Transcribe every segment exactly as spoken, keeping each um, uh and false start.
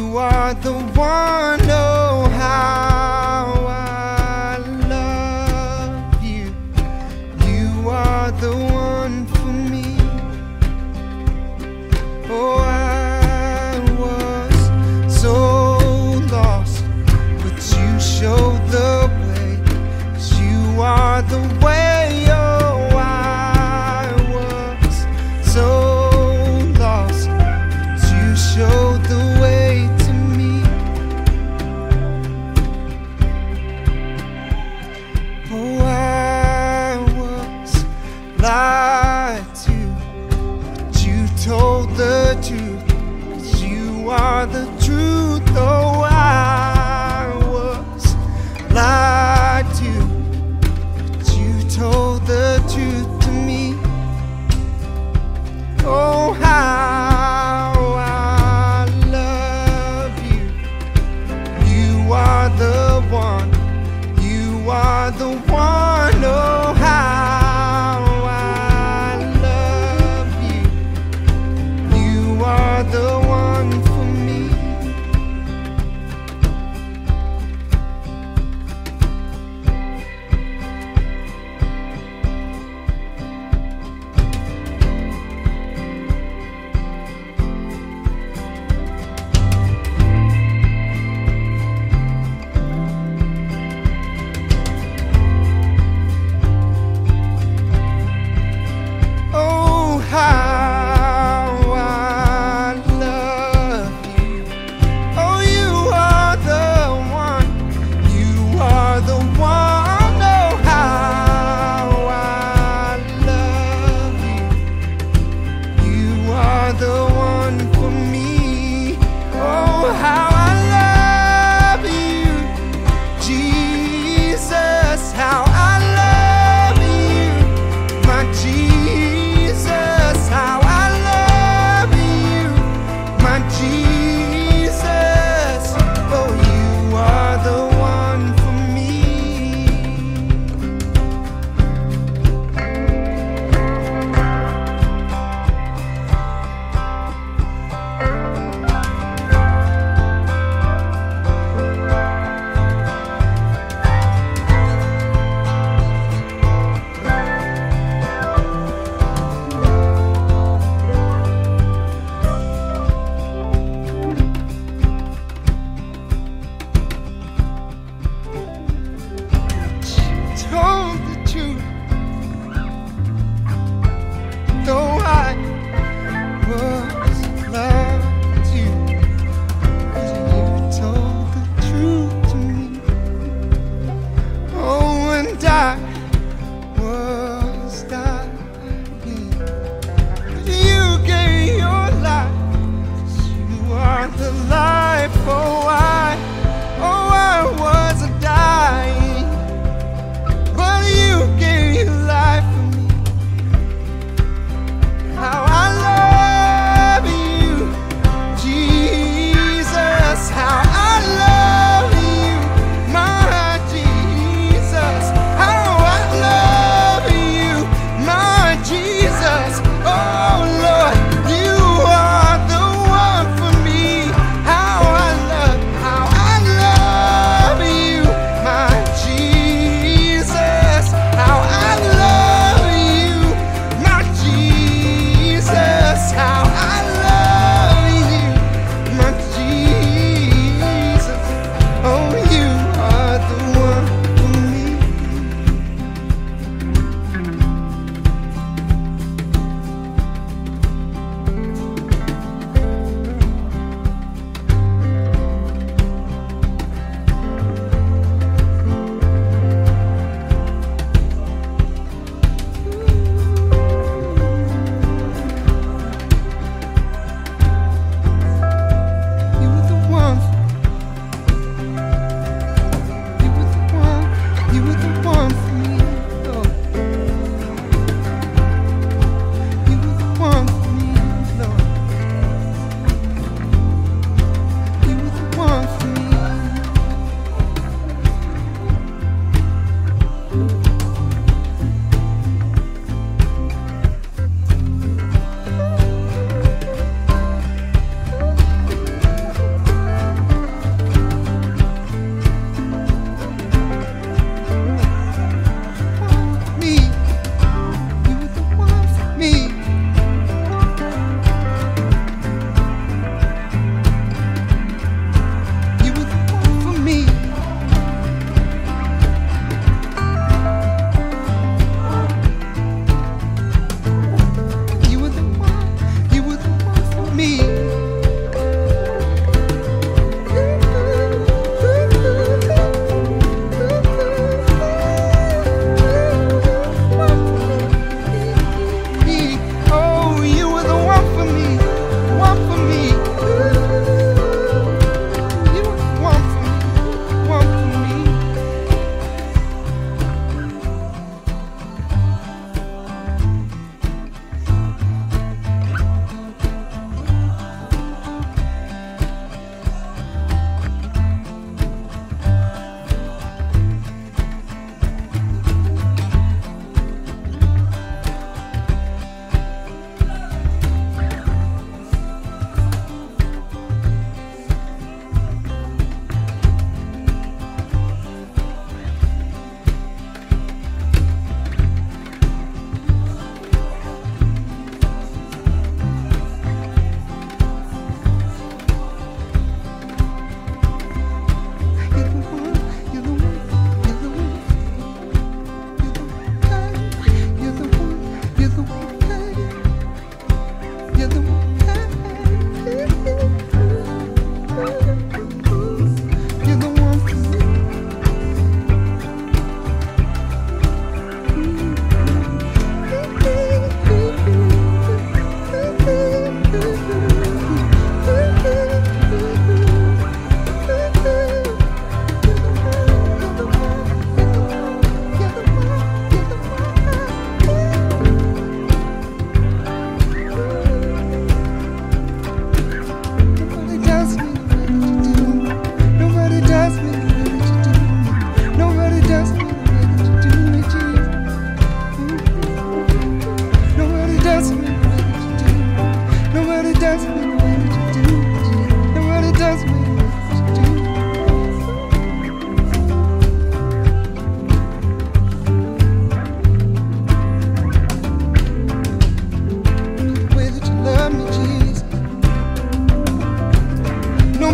are the one, oh how I love you. You are the one for me. Oh, I was so lost, but you showed the way, 'cause you are the way. Oh, I was so lost, but you showed the way to me. Oh, I was lied to, but you told the truth, 'cause you are the truth. Oh, I was lied to, but you told the truth to me. Oh, how I love you. You are the one. You are the one. Oh, how I love you. You are the one for me.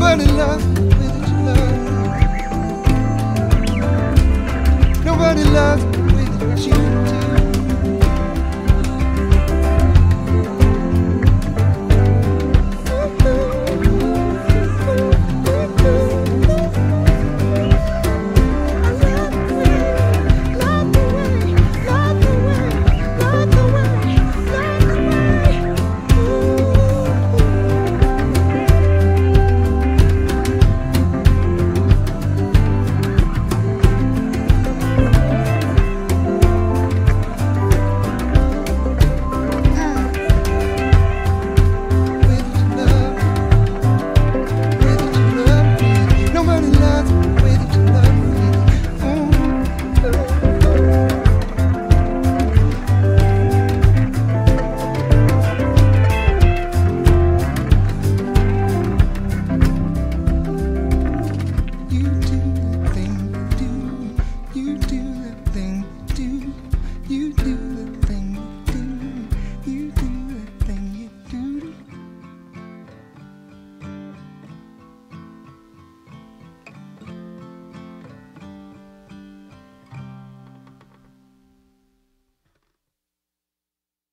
Nobody loves me the way that you love. Nobody loves me the way that you